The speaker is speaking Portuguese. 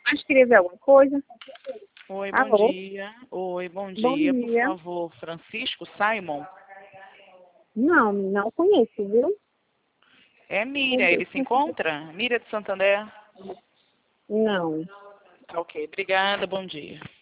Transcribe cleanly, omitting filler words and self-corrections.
Mas queria ver alguma coisa? Oi, bom Alô? dia. Oi, bom Bom dia. Por dia. favor, Francisco Simon. Não conheço, viu? É Miriam, ele se encontra? Miriam de Santander? Não. Ok, obrigada, bom dia.